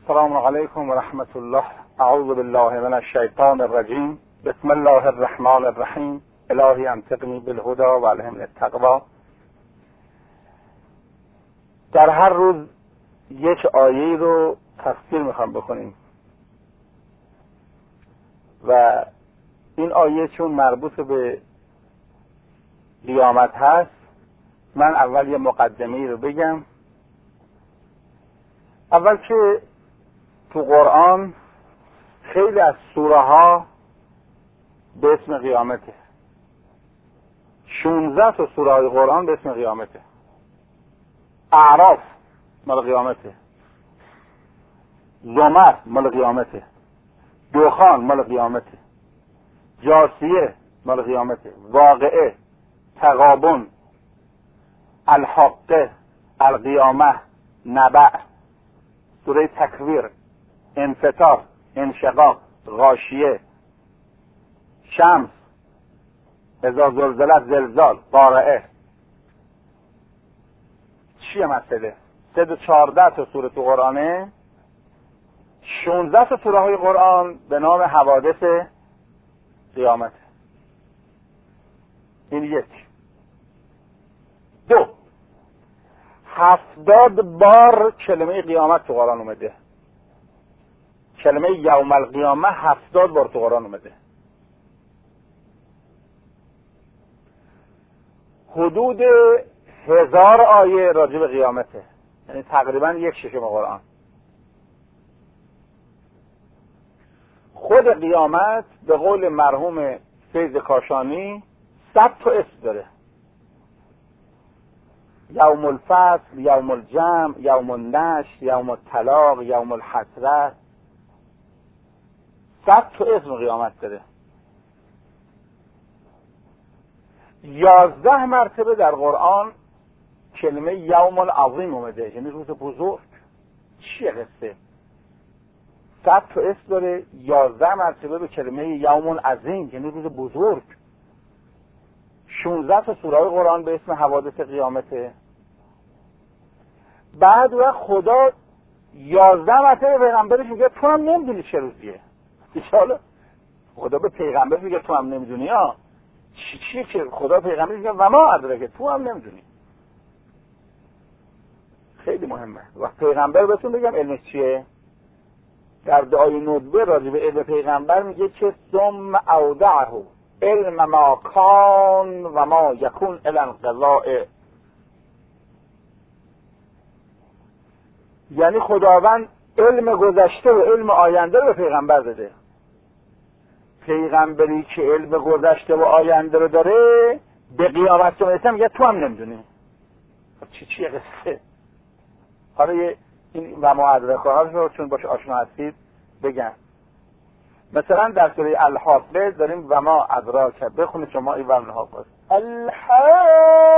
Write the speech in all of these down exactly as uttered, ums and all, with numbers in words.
السلام علیکم و رحمت الله. اعوذ بالله من الشیطان الرجیم. بسم الله الرحمن الرحیم. الهی انطقنی بالهدی و الهمنی التقوی. در هر روز یک آیه رو تفسیر میخوام بکنیم و این آیه چون مربوط به قیامت هست، من اول یه مقدمه رو بگم. اول که تو قرآن خیلی از سوره ها به اسم قیامته. شانزده تا سوره های قرآن به اسم قیامته. اعراف مال قیامته، زمر مال قیامته، دخان مال قیامته، جاثیه مال قیامته، واقعه، تغابن، الحاقه، القیامه، نبع، سوره تکویر، انفطار، انشقاق، غاشیه، شمس، اذا زلزلت، زلزال، قارعه. چیه مسئله؟ سه و چهارده تا سوره تو قرآنه. شانزده تا سوره های قرآن به نام حوادث قیامت. این یک. دو، هفتاد بار کلمه قیامت تو قرآن اومده. کلمه یوم القیامه هفتاد بار تو قرآن اومده. حدود هزار آیه راجع به قیامته، یعنی تقریبا یک ششم قرآن. خود قیامت به قول مرحوم فیض کاشانی صد تا اسم داره. یوم الفصل، یوم الجمع، یوم النشر، یوم الطلاق، یوم الحسرت. صد تا اسم قیامت داره. یازده مرتبه در قرآن کلمه یوم العظیم اومده، یعنی روز بزرگ. چیه قصه؟ صد تا اسم داره، یازده مرتبه به کلمه یوم العظیم یعنی روز بزرگ. شانزده تا سوره قرآن به اسم حوادث قیامته. بعد و خدا یازده مرتبه پیغمبرش میگه تو هم نمیدونی چه روزیه. حالا خدا به پیغمبر میگه تو هم نمیدونی. ها چی چیه که خدا پیغمبر میگه و ما ادراک تو هم نمیدونی. خیلی مهمه. و پیغمبر بهتون بگم علمش چیه؟ در دعای ندبه راجع به علم پیغمبر میگه که ثم اودعه علم ما کان و ما یکون الی انقضاء. یعنی خداوند علم گذشته و علم آینده رو به پیغمبر داده. پیغمبری که علم گذشته و آینده رو داره به قیامت که میرسه میگه تو هم نمیدونی. چی چیه قصه؟ حالا یه این و ما ادراک رو چون باش آشنا هستید بگم. مثلا در سوره الحاقه داریم و ما ادراک. بخونید شما این و الحاقه. الحاقه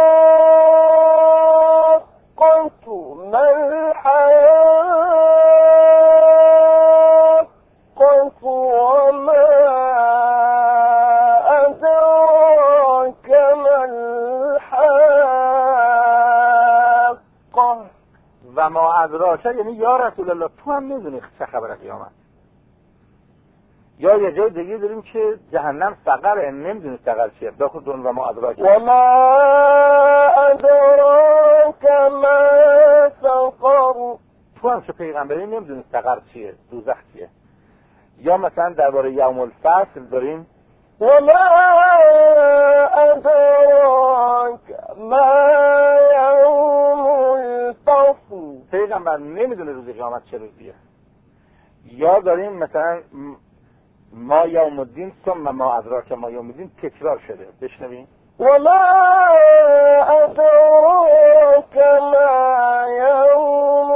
ما الحاقه و ما ادراک ما الحاقه. و ما ادراک یعنی یا رسول الله تو هم میدونی چه خبره قیامت. یا یه جای دیگه داریم که جهنم سقر، نمیدونی سقر چیه. داخل دون و ما ادراک و ما ادراک ما سقر. تو هم چه پیغمبری نمیدونی سقر چیه، دوزخ چیه. یا مثلا درباره یوم الفصل داریم و ما ادراک ما یوم الفصل. پیغمبر نمیدونه روز قیامت چه روزیه. یا داریم مثلا ما یوم الدین ثم ما ادراک ما یوم الدین تکرار شده. بشنویم. و ما ادراک ما یوم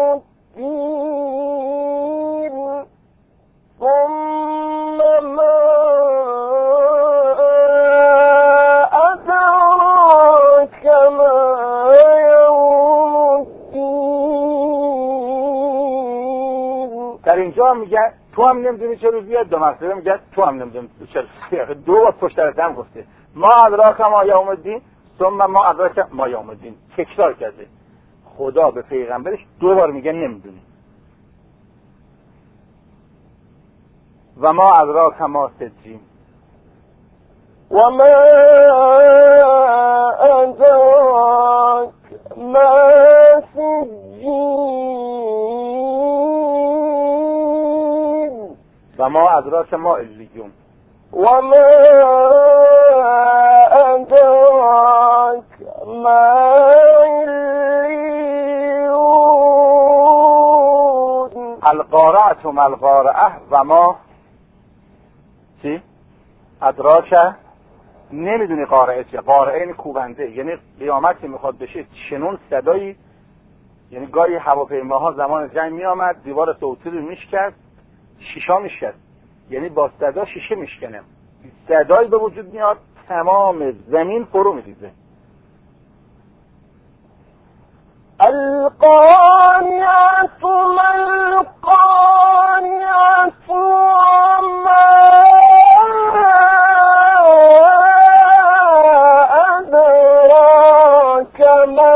الدین ثم ما ادراک ما یوم الدین. در اینجا میگه تو هم نمیدونی چه روزیه. دو مرتبه میگه تو هم نمیدونی چه روزیه. دو بار پشت سر هم گفته ما ادراک ما یوم الدین ثم ما ادراک ما یوم الدین. تکرار کرده. خدا به پیغمبرش دو بار میگه نمیدونی. و ما ادراک ما سجین و ما ادراک ما سجین و ما ادراک ما علیون و ما ادراک ما علیون القارعة ما القارعة و ما چی؟ ادراک نمیدونی قارعه چیه. قارعه این کوبنده، یعنی قیامت که میخواد بشه چنون صدایی، یعنی گاهی هواپیماها زمان جنگ میامد دیوار صوتی رو میشکست، شیشا میشکست، یعنی با صدا شیشه میشکنه، صدایی به وجود میاد تمام زمین فرو میریزه. القارعة ما القارعة وما أدراك ما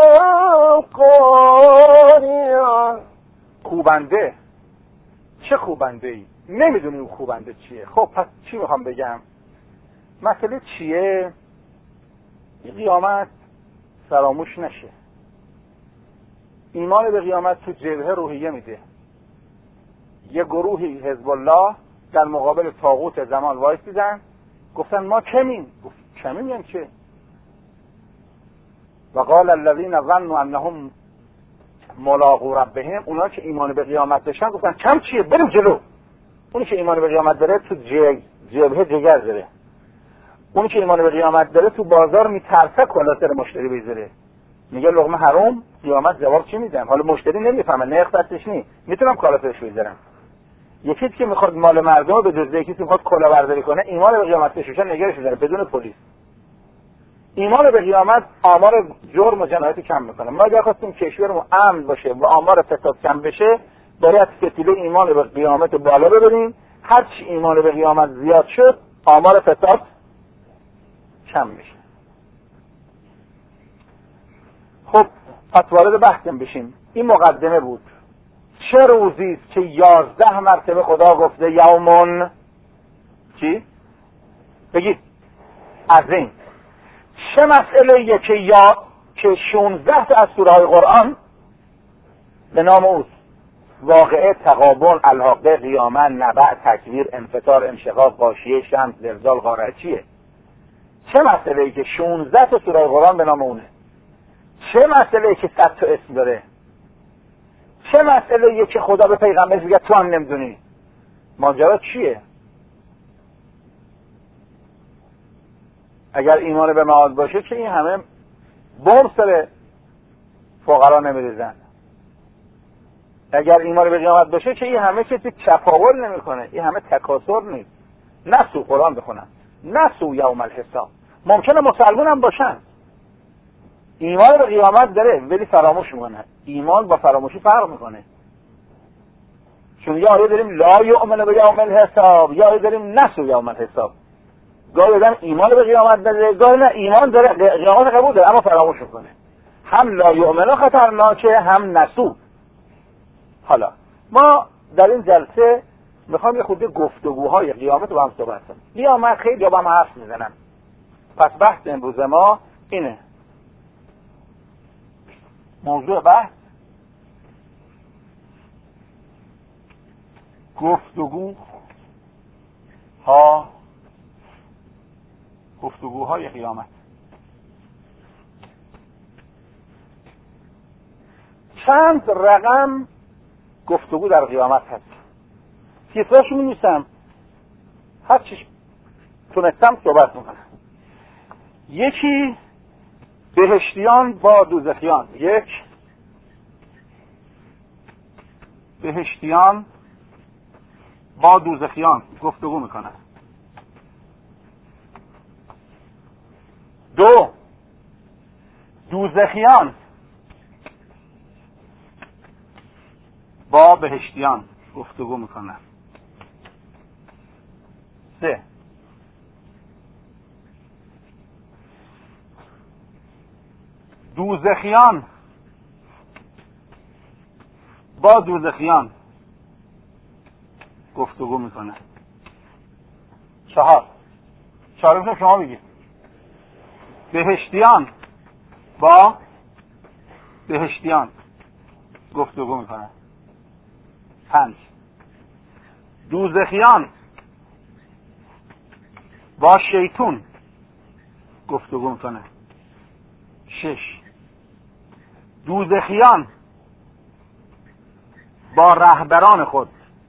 القارعة. کوبنده چه کوبنده ای؟ نمیدونی اون کوبنده چیه. خب پس چی میخوام بگم؟ مسئله چیه؟ این قیامت فراموش نشه. ایمان به قیامت تو جبهه روحیه میده. یه گروهی حزب الله در مقابل طاغوت زمان وایسیدن، گفتن ما کمیم. گفت کمیم یعنی چه؟ و قال الذين ظنوا انهم ملاقو ربهم، اونا که ایمان به قیامت داشتن گفتن کم چیه، بریم جلو. اونی که ایمان به قیامت داره تو جبهه جگر داره. اونی که ایمان به قیامت داره تو بازار میترسه کلا سر مشتری بذاره، میگه لقمه حرام، قیامت جواب چی میدم؟ حالا مشتری نمیفهمه، نرخ دستش نی، میتونم کالا فرش بذارم. یکی که میخواد مال مردم به جز یکی که میخواد کلا برداری کنه، ایمان به قیامت داشته نگرش داره بدون پلیس. ایمان به قیامت آمار جرم و جنایت کم میکنه. ما اگر خواستیم کشورمون امن باشه و آمار فساد کم بشه، باید فتیله ایمان به قیامت بالا ببریم. هر چی ایمان به قیامت زیاد شد، آمار فساد کم میشه. خب پس وارد بحثم بشیم. این مقدمه بود. چه روزی است که یازده مرتبه خدا گفته یومون چی؟ بگید عظیم. چه مسئله ایه که یا که شانزده تا از سوره های قرآن به نام اوست؟ واقعه، تغابن، الحاقه، قیامت، نبع، تکویر، انفطار، انشقاق، غاشیه، شمس، زلزال، قارعه چیه؟ چه مسئله ای که شانزده تا سوره قرآن به نام اونه؟ چه مسئله ای که صد تا اسم داره؟ چه مسئله ای که خدا به پیغمبر میگه تو هم نمیدونی؟ ماجرا چیه؟ اگر ایمان به معاد باشه که این همه بم سر فقرا نمیریزن. اگر ایمان به قیامت باشه که این همه کسی چپاول نمیکنه، این همه تکاسر نیست. نسو قرآن بخونن، نسو یوم الحساب. ممکنه مسلمان هم باشن، ایمان به قیامت داره ولی فراموش میکنه. ایمان با فراموشی فرق میکنه. چون یا آیه داریم لا یؤمن به یوم الحساب، یا آیه داریم نسو یوم الحساب. گاهی آدم ایمان به قیامت داره، گاهی نه ایمان داره قیامت قبول داره اما فراموش میکنه. هم لا یؤمن خطرناکه، هم نسو. حالا ما در این جلسه میخوام یه خورده گفتگوهای قیامت رو با هم صحبت کنیم. قیامت خیلی با هم حرف میزنن. پس بحث امروز ما اینه. موضوع بحث گفتگو ها گفتگوهای قیامت. چند رقم گفتگو در قیامت هست. تیتراشو می‌نویسم، هر چیش تونستم صحبت میکنم. یکی بهشتیان با دوزخیان. یک بهشتیان با دوزخیان گفتگو میکنن. دو دوزخیان با بهشتیان گفتگو میکنن. سه دوزخیان با دوزخیان گفتگو میکنن. چهار چهارم شما بگید. بهشتیان با بهشتیان گفتگو میکنن. پنج دوزخیان با شیطون گفتگو میکنن. شش دوزخیان با رهبران خود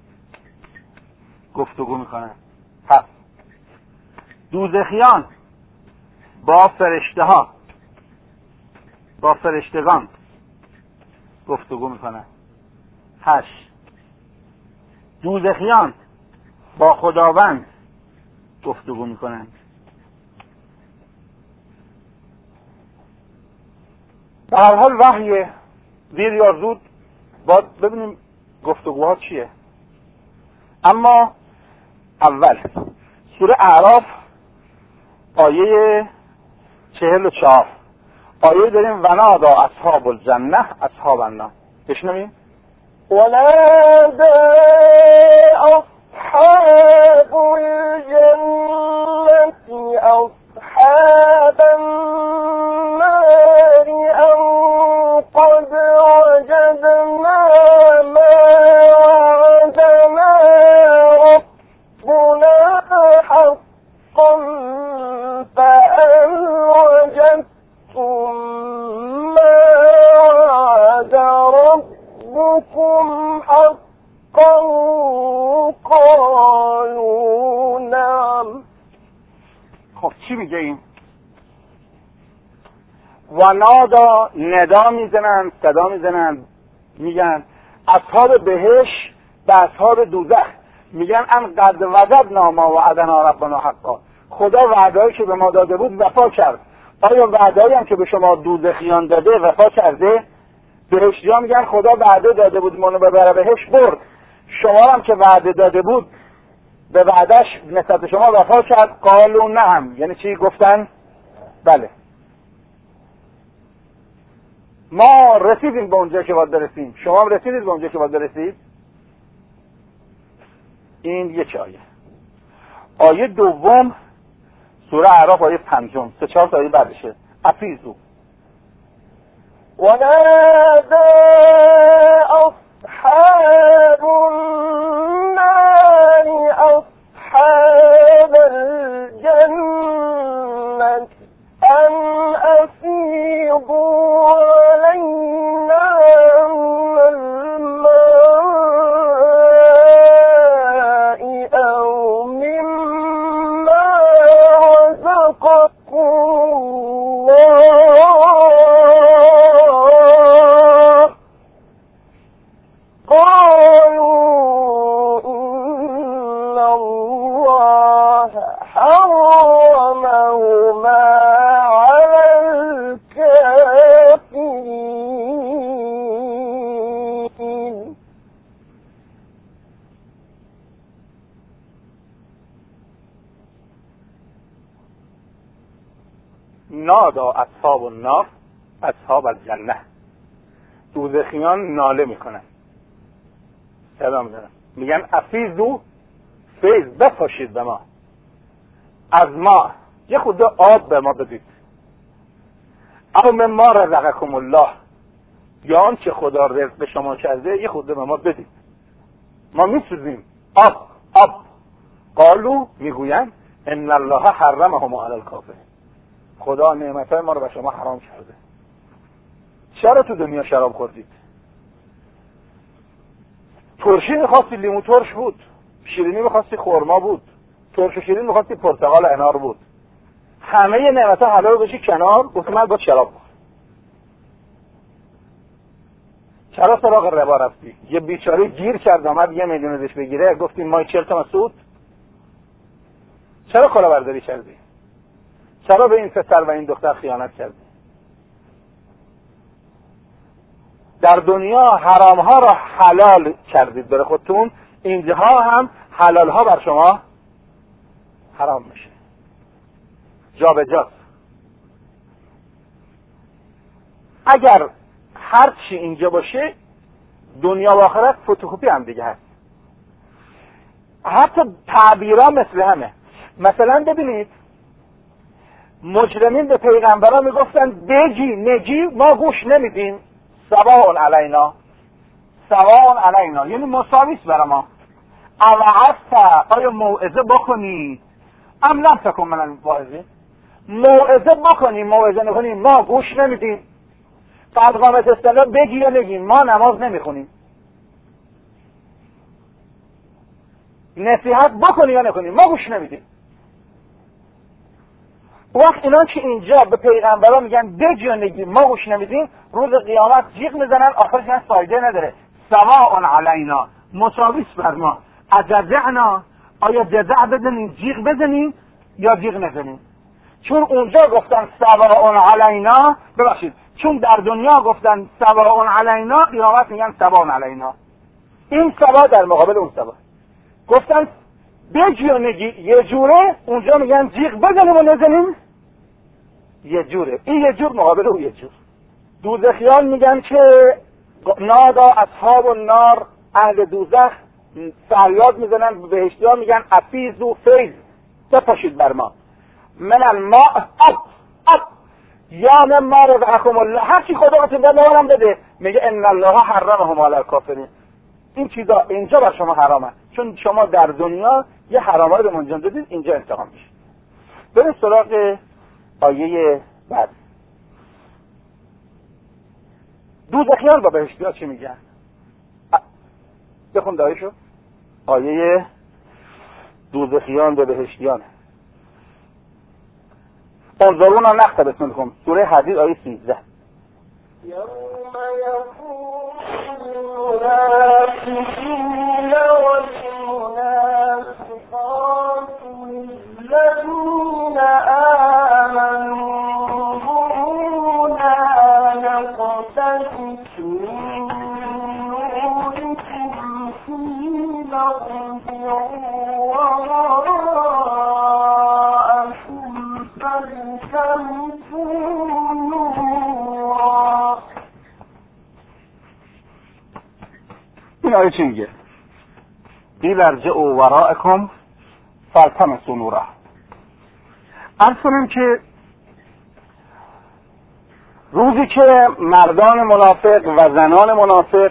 گفتگو میکنن. هفت دوزخیان با فرشته ها با فرشتگان گفتگو میکنن. هشت دوزخیان با خداوند گفتگو میکنن. به هر حال وحی دیر یا زود باید ببینیم گفتگوها چیه. اما اول سوره اعراف آیه چهل و چهار آیه داریم ونادا اصحاب الجنه اصحاب النار. بشنویم. ونادى أصحاب الجنة أصحاب النار أن قد وجدنا ما وعدنا ربنا حقا فهل وجدتم ما وعد ربكم حقا قالوا نعم. خب چی میگه این؟ و نادا ندا میزنن، صدا میزنن، میگن اصحاب بهش به اصحاب دوزخ میگن ان قد وجدنا ما وعدنا ربنا حقا. خدا وعده‌ای که به ما داده بود وفا کرد. آیا وعده‌ای هم که به شما دوزخیان داده وفا کرده؟ بهشتیان میگن خدا وعده داده بود منو ببره بهش برد. شما هم که وعده داده بود به وعدش نسبت شما وفا کرد. قالوا نعم. یعنی چی گفتن؟ بله ما رسیدیم به اونجا که باید برسیم. شما هم رسیدید به اونجا که باید برسید. این یک آیه. آیه دوم سوره اعراف آیه پنجم سه چهار تا آیه بعدشه. افیزو ونادى أصحاب النار أصحاب الجنة أن أفيضوا علينا من الماء أو مما رزقكم الله قالوا إن الله حرمهما على الكافرين. نادا اصحاب النار اصحاب الجنه. دوزخیان ناله میکنن، صدا میزنن، میگن افیزو فیض بپاشید به ما از ما، یه خود آب به ما بدید. او مما رزقکم الله، یا آن که خدا رزق به شما کرده یه خود به ما بدید، ما میسوزیم. آب آب. قالو میگوین ان الله حرمهما علی الکافرین، خدا نعمتهای ما رو به شما حرام کرده. چرا تو دنیا شراب خوردید؟ ترشی میخواستی لیمو ترش بود، شیرینی میخواستی خرما بود، ترش و شیرین میخواستی پرتقال انار بود. همه نعمتها حلال بشی کنار، گفتی من با شراب بخور. چرا سراغ ربا رفتی؟ یه بیچاره گیر کرد آمد یه میلیون ازش بگیره، گفتی مای چهل تومن سود. چرا کلاهبرداری کردی؟ چرا به این پسر و این دختر خیانت کردی؟ در دنیا حرام ها را حلال کردید برای خودتون، اینجاها هم حلال ها بر شما حرام میشه. جا به جا. اگر هر چی اینجا باشه دنیا و آخرت فتوکپی هم دیگه هست. حتی تعبیرها مثل همه. مثلا ببینید مجرمین به پیغمبران میگفتن بگی نگی ما گوش نمیدیم، سواء علینا سواء علینا، یعنی مساویست برای ما. اوعظت، آیا موعظه بکنی، ام لم تکن من الواعظین، موعظه بکنی موعظه نکنی ما گوش نمیدیم. بعد قامت اصطلاح بگی یا نگی، ما نماز نمیخونیم. نصیحت بکنی یا نکنی ما گوش نمیدیم. وقت اینا که اینجا به پیغمبران میگن بگی یا نگی ما گوش نمیدیم، روز قیامت جیغ میزنن آخرش این فایده نداره. سواء علینا، مساویس بر ما. اجزعنا، آیا جزع بزنیم جیغ بزنیم یا جیغ نزنیم. چون اونجا گفتن سواء علینا، ببخشید چون در دنیا گفتن سواء علینا، قیامت میگن سواء علینا. این سوا در مقابل اون سوا. گفتن بگی و نگی یه جوره، اونجا میگن جیغ بزنیم و نزنیم یه جوره. این یه جور مقابل اون یه جور. دوزخیان میگن که نادا اصحاب النار، اهل دوزخ فریاد میزنن، بهشتیان میگن افیزو فیض، بپاشید بر ما، من الماء اب اب یا ما رزقکم الله، هر چی خداوند به ما بده. میگه ان الله حرمهم علی الکافرین، این چیزا اینجا بر شما حرامه، چون شما در دنیا یه حرامات رو انجام دادید، اینجا انتقام میشه. بریم سراغ آیه بعد. دوزخیان با بهشتیان چی میگن؟ بخون دایشو. آیه دوزخیان به بهشتیان. انظرونا نقتبس منکم، سوره حدید آیه سیزده. یوم یقول المنافقین والمنافقات للذین آمنوا انظرونا نقتبس من نورکم قیل ارجعوا وراءکم فالتمسوا نورا. این آیه چی میگه؟ قیل ارجعوا وراءکم فالتمسوا نورا. عرض کنم که روزی که مردان منافق و زنان منافق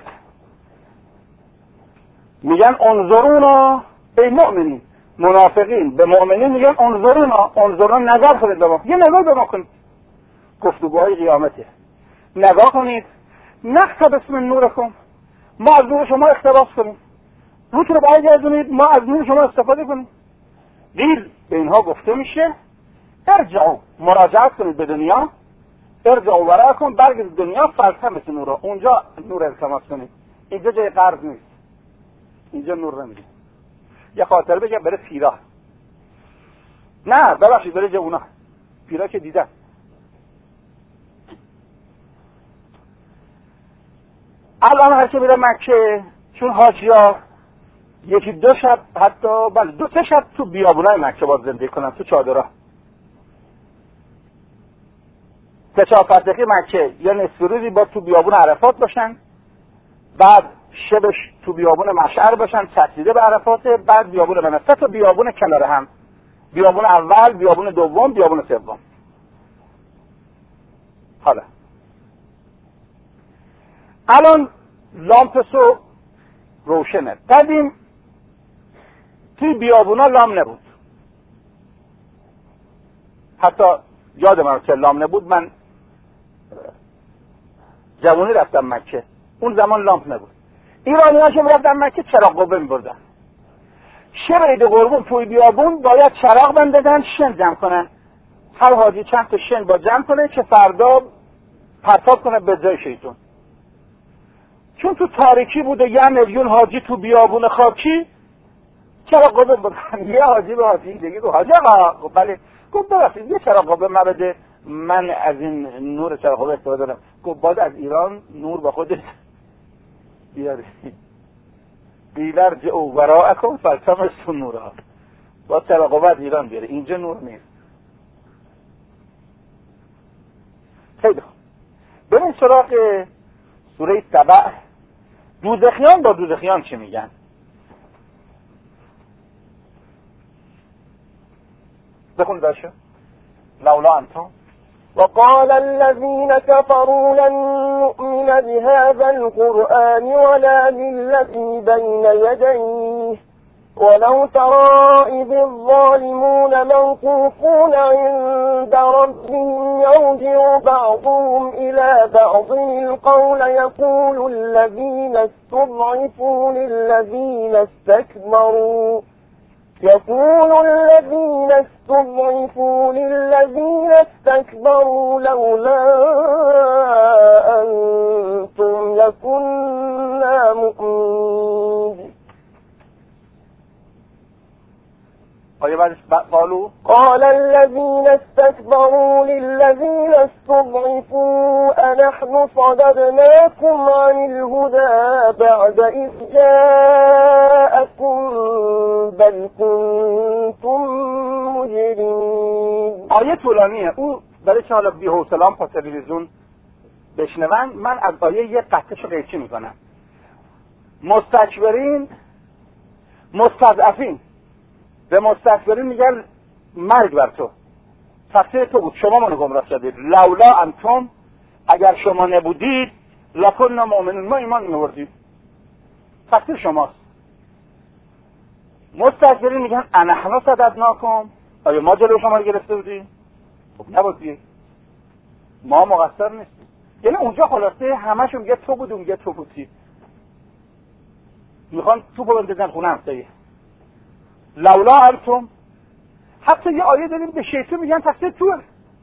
میگن انظرونا، ای مؤمنین، منافقین به مؤمنین میگن انظرونا، انظرونا نظر کنید به ما، یه نظر به ما کنید. گفتگوهای قیامته، نگاه کنید. نقتبس من نورکم، ما از نور شما اقتباس کنیم، روتون رو برگردونید ما از نور شما استفاده کنیم. قیل به اینها گفته میشه ارجعوا، مراجعت کنید به دنیا، ارجعوا وراءکم، برگردید دنیا، فالتمسوا نورا، اونجا نور التماس کنید. اینجا جای قرض نیست، اینجا نور نمیده. یه خاطره بگم برای پیرا، نه ببخشید برای جوونا، پیرا که دیدن. الان هر که میره مکه، چون حاجی‌ها یکی دو شب، حتی بله دو سه شب تو بیابونای مکه باید زندگی کنن، تو چادرها. کشافتخی مکه یا نصف روزی با تو بیابون عرفات باشن، بعد شبش تو بیابون مشعر باشن، چسبیده به عرفات، بعد بیابون منه، سه تا بیابون کنار هم، بیابون اول، بیابون دوم، بیابون سوم. حالا الان لامپسو روشنه. قدیم توی بیابونا لام نبود، حتی یاد من که لام نبود، من جوانی رفتم مکه، اون زمان لامپ نبود. ایرانی ها که رفتن مکه چراغ قوه می بردن. شب عید قربون توی بیابون باید چراغ بندازن، شن جمع کنن، هر حاجی چند تا شن با جمع کنه که فردا پرتاب کنه به جای شیطون. چون تو تاریکی بوده، یه میلیون حاجی تو بیابون خاکی، چراغ قوه بردن. یه حاجی به حاجی دیگه گفت حاجی آقا، بله، گفت ببخشید یه چراغ قوه ما بده، من از این نور چراغ قوه استفاده دارم. گفت باید از ایران نور با خودت بیاری. قیل ارجعوا وراءکم فالتمسوا نورا، با چراغ قوه از ایران بیاره، اینجا نور نیست. خیلی خوب، بریم سراغ سوره سبع. دوزخیان با دوزخیان چی میگن؟ بخون داشته لولا انتم. وقال الذين كفروا لن نؤمن بهذا القرآن ولا بالذي بين يديه ولو ترى إذ الظالمون موقوفون عند ربهم يرجع بعضهم إلى بعض القول يقول الذين استضعفوا للذين استكبروا يقول الذين استضعفوا للذين استكبروا لولا أنتم لكنا مؤمنين. قالوا قال الذين استكبروا للذين استضعفوا أنحن صددناكم عن الهدى بعد إذ جاءكم بل كنتم مجرمين. آیه طولانیه. او برای که حالا بی حوصله‌ام پا تلویزیون بشنون، من از آیه یه قطعه‌شو قیچی میکنم. مستکبرین مستضعفین به مستکبرین میگن مرگ بر تو، تقصیر تو بود، شما منو گمراه کردید. لولا انتم، اگر شما نبودید، لکننا مؤمنین، ما ایمان می‌آوردیم، تقصیر شماست. مستکبرین میگن انحنا صددناکم، آیا ما جلو شما رو گرفته بودیم؟ خب نبودید، ما مقصر نیستیم. یعنی اونجا خلاصه همشون میگه تو بود، میگه تو بودی، میخوان توپو بندازن خونه همسایه. لولا انتم، حتی یه آیه داریم به شیطان میگن تقصیر توه.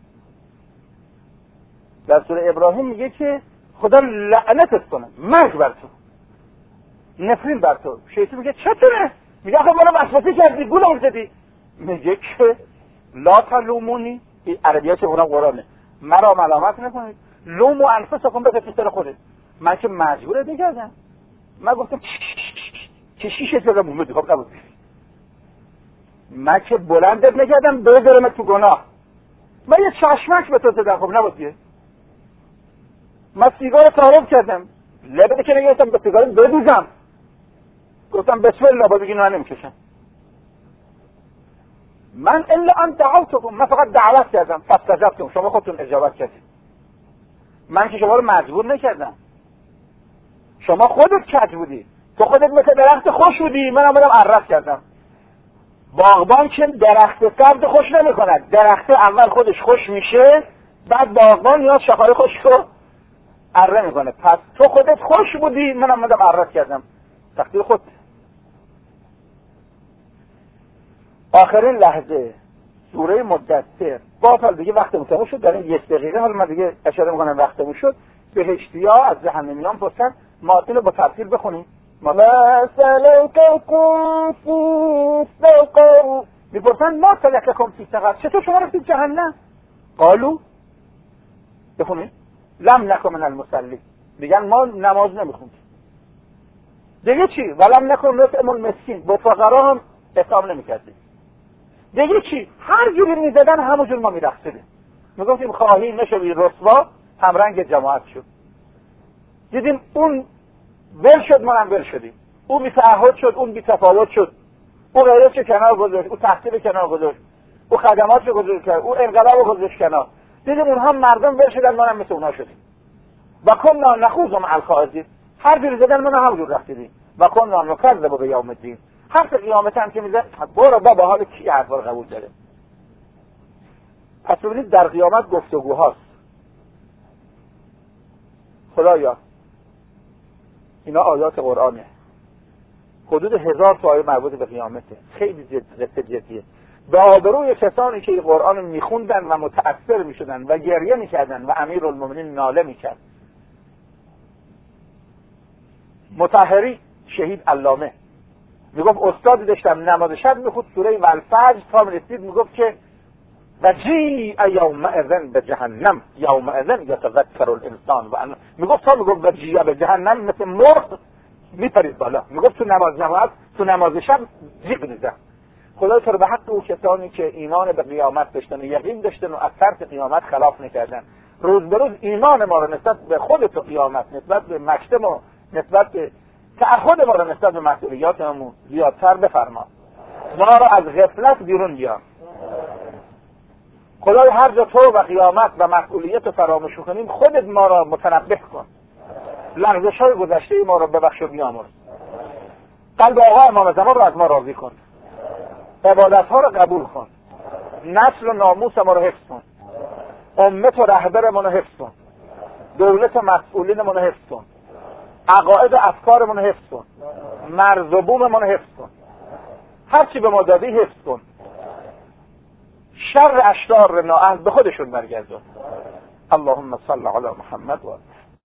در سوره ابراهیم میگه که خدا لعنتت کنه، مرگ بر تو، نفرین بر تو. شیطان میگه چطوره؟ میگه آخه منو وسوسه کردی، گولم زدی. میگه که لا تلومونی، این عربیات اونم قرآنه، مرا ملامت نکنید، لومو انفسکم، بکشید سر خودت. من که مجبوره بگردم، من گفتم که شیشه زدم اومدی، خب نبود، من که بلندت نکردم بذارم تو گناه، من یه چشمک به تو زدم، خب نبودیه. من سیگار تعارف کردم، لبه که نگرفتم به سیگار بدوزم، گفتم بسم الله، با بگین من نمیکشم. من الا ان دعوتکم، من فقط دعوت کردم، فاستجبتم، شما خودتون اجابت کردید. من که شما رو مجبور نکردم، شما خودت کج بودی، تو خودت مثل درخت خوش بودی، من آمدم عرض کردم. باغبان که درخت سبز خوش نمی کند، درخت اول خودش خوش میشه، بعد باغبان یا شاخه‌های خوش رو اره میکنه. پس تو خودت خوش بودی، من آمدم عرض کردم، تقصیر خود. آخرین لحظه سوره مدثر، با حال دیگه وقتمون تموم شد، در این یک دقیقه حالا من دیگه اشاره میکنم وقتمون شد. بهشتی‌ها از جهنمیان پرسن، ماطیل با تفصیل بخونیم. ما سلککم فی سقر، میپرسن ما سلککم فی سقر، چطور شما رفتید جهنم؟ قالو، بخونیم، لم نکن من المصلی، میگن ما نماز نمیخوندیم. دیگه چی؟ ولم نکن نطعم المسکین، با فقرا هم اطعام نمیکردیم. دیگه چی؟ هر جوری میزدن همونجور ما میرقصیدیم، میگفتیم خواهی نشوی رسوا، همرنگ جماعت شد. دیدیم اون ول شد، ما هم ول شدیم. او بی تعهد شد، اون بی تفاوت شد. او غیرت رو کنار گذاشت، او تحصیل کنار گذاشت، او خدمات رو گذاشت کرد، او انقلاب رو گذاشت کنار. دیدیم اونها مردم ول شدن، ما هم مثل اونها شدیم. و کنا نخوض مع الخائضین، هر جوری زدن ما هم همونجور رفتیم. و کنا نکذب بیوم الدین، حق قیامت هم که میزد برو بابا، حال کی حرفا رو قبول داره؟ پس ببینید در قیامت گفتگوهاست. خدایا اینا آیات قرآنه، حدود هزار تا آیه مربوط به قیامته، خیلی جد جدیه. به آبروی کسانی که این قرآن رو میخوندن و متأثر میشدن و گریه میکردن و امیرالمومنین ناله میکرد. مطهری شهید علامه میگفت استادی داشتم نماز شب میخوند سوره والفجر تا میرسید، میگفت که وجیء یومئذ به جهنم یومئذ یتذکر الانسان و ان، میگفت تا میگفت وجیء به جهنم مثل مرغ میپرید بالا. میگفت تو نماز نماز تو نماز شب جیغ میزد. خدای تو رو به حق او کسانی که ایمان به قیامت داشتن و یقین داشتن و از ترس قیامت خلاف نکردن، روز به روز ایمان ما رو نسبت به خود تو قیامت، نسبت به مکتب و نسبت به تعهد ما رو نسبت به مسئولیاتمون زیادتر بفرما. ما رو از غفلت بیرون بیار. خدای هر جا تو و قیامت و مسئولیت رو فراموش کنیم خودت ما را متنبه کن، لغزش های گذشته ما را ببخش و بیامرز، قلب آقا امام زمان رو از ما راضی کن، عبادت ها رو قبول کن، نسل و ناموس ما رو حفظ کن، امت و رهبر ما رو حفظ کن، دولت و مسئولین ما رو حفظ کن، عقاید و افکار ما رو حفظ کن، مرز و بوم ما رو حفظ کن، هر چی به ما دادی حفظ کن، شر اشرار نااهل به خودشون برگردون. اللهم صل علی محمد و